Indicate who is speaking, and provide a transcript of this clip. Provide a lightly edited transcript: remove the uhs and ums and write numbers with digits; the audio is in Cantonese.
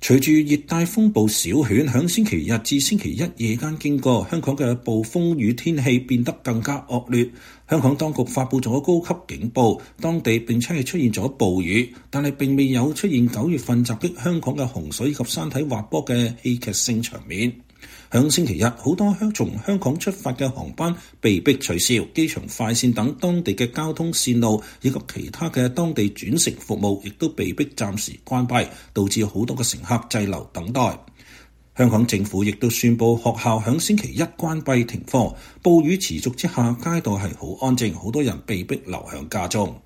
Speaker 1: 隨住熱帶風暴小犬響星期日至星期一夜間經過，香港嘅暴風雨天氣變得更加惡劣。香港當局發布咗高級警報，當地並且係出現咗暴雨，但係並未有出現9月份襲擊香港嘅洪水及山體滑坡嘅戲劇性場面。響星期日，好多從香港出發嘅航班被迫取消，機場快線等當地嘅交通線路以及其他嘅當地轉乘服務亦都被迫暫時關閉，導致好多嘅乘客滯留等待。香港政府亦都宣布學校響星期一關閉停課。暴雨持續之下，街道係好安靜，好多人被迫留喺家中。